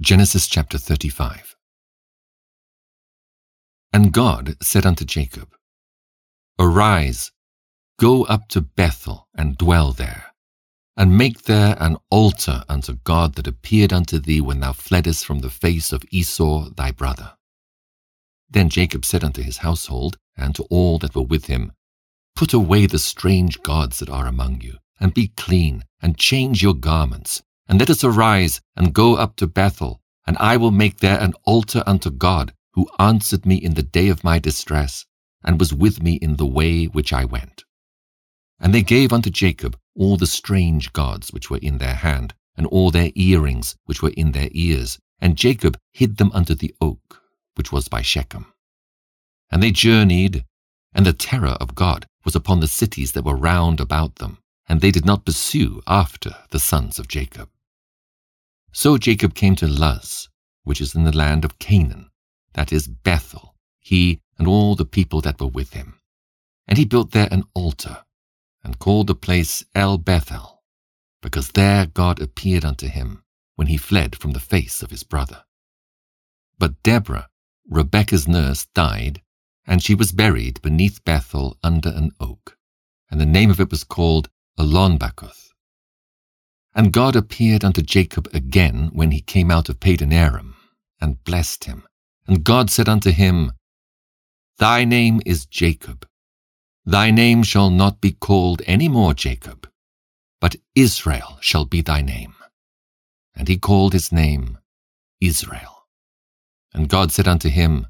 Genesis chapter 35. And God said unto Jacob, Arise, go up to Bethel, and dwell there, and make there an altar unto God that appeared unto thee when thou fleddest from the face of Esau thy brother. Then Jacob said unto his household, and to all that were with him, Put away the strange gods that are among you, and be clean, and change your garments, and let us arise, and go up to Bethel, and I will make there an altar unto God, who answered me in the day of my distress, and was with me in the way which I went. And they gave unto Jacob all the strange gods which were in their hand, and all their earrings which were in their ears, and Jacob hid them under the oak, which was by Shechem. And they journeyed, and the terror of God was upon the cities that were round about them, and they did not pursue after the sons of Jacob. So Jacob came to Luz, which is in the land of Canaan, that is Bethel, he and all the people that were with him. And he built there an altar, and called the place El Bethel, because there God appeared unto him when he fled from the face of his brother. But Deborah, Rebekah's nurse, died, and she was buried beneath Bethel under an oak, and the name of it was called Elon-Bakuth. And God appeared unto Jacob again when he came out of Padan-aram, and blessed him. And God said unto him, Thy name is Jacob. Thy name shall not be called any more Jacob, but Israel shall be thy name. And he called his name Israel. And God said unto him,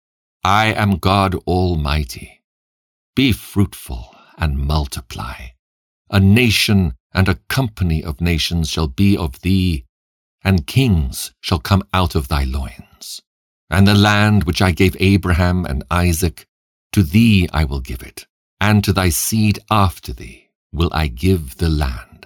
I am God Almighty. Be fruitful and multiply. A nation and a company of nations shall be of thee, and kings shall come out of thy loins. And the land which I gave Abraham and Isaac, to thee I will give it, and to thy seed after thee will I give the land.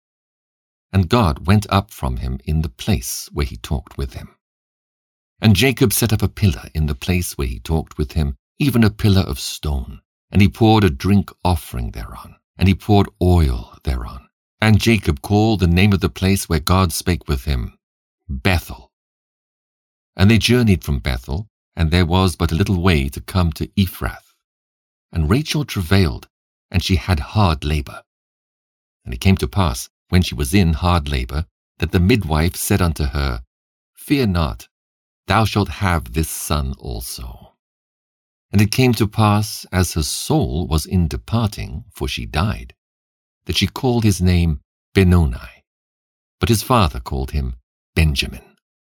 And God went up from him in the place where he talked with him. And Jacob set up a pillar in the place where he talked with him, even a pillar of stone, and he poured a drink offering thereon, and he poured oil thereon. And Jacob called the name of the place where God spake with him, Bethel. And they journeyed from Bethel, and there was but a little way to come to Ephrath. And Rachel travailed, and she had hard labor. And it came to pass, when she was in hard labor, that the midwife said unto her, Fear not, thou shalt have this son also. And it came to pass, as her soul was in departing, for she died, that she called his name Benoni, but his father called him Benjamin.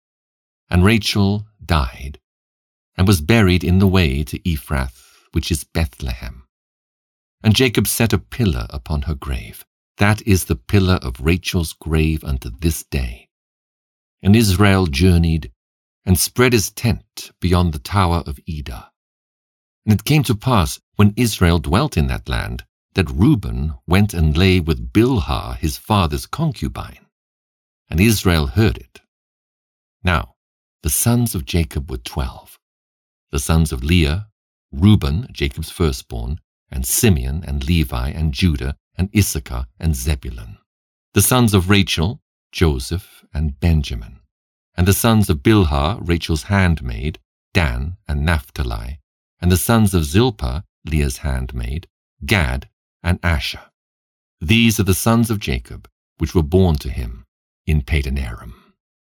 And Rachel died, and was buried in the way to Ephrath, which is Bethlehem. And Jacob set a pillar upon her grave. That is the pillar of Rachel's grave unto this day. And Israel journeyed, and spread his tent beyond the tower of Edah. And it came to pass, when Israel dwelt in that land, that Reuben went and lay with Bilhah his father's concubine. And Israel heard it. Now the sons of Jacob were 12. The sons of Leah, Reuben, Jacob's firstborn, and Simeon, and Levi, and Judah, and Issachar, and Zebulun. The sons of Rachel, Joseph, and Benjamin. And the sons of Bilhah, Rachel's handmaid, Dan and Naphtali. And the sons of Zilpah, Leah's handmaid, Gad and Asher. These are the sons of Jacob, which were born to him in Padan-aram.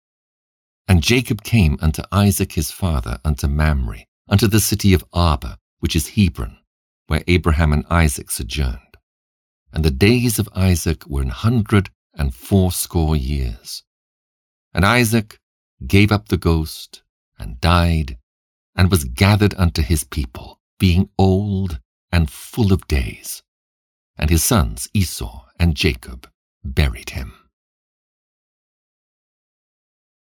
And Jacob came unto Isaac his father unto Mamre, unto the city of Arba, which is Hebron, where Abraham and Isaac sojourned. And the days of Isaac were 180 years. And Isaac gave up the ghost, and died, and was gathered unto his people, being old and full of days. And his sons Esau and Jacob buried him.